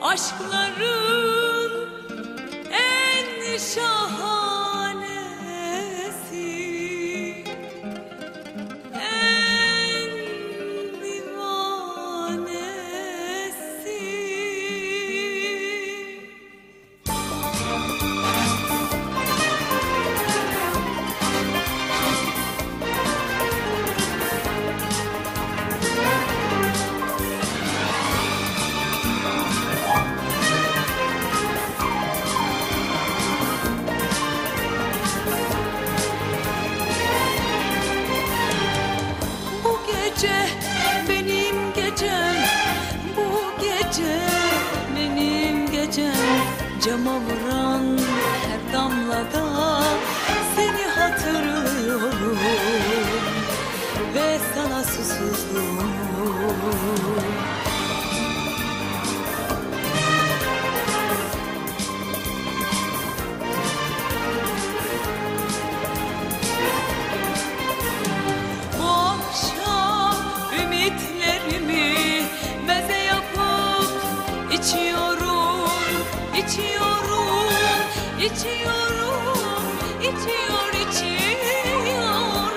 Aşkların en şahanesi, en divanesi. Gece benim gecem, bu gece benim gecem. Cama vuran her damlada seni hatırlıyorum ve sana susuzluğum. İçiyorum, içiyorum, içiyorum, içiyorum.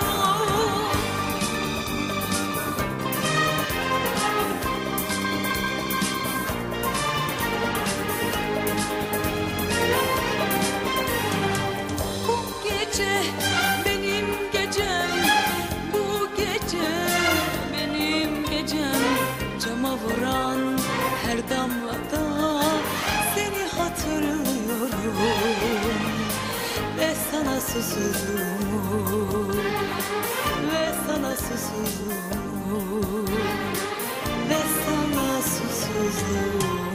Bu gece benim gecem, bu gece benim gecem. Cama vuran her damlada seni hatırlıyorum ve sana susuzluğum, ve sana susuzluğum, ve sana susuzluğum.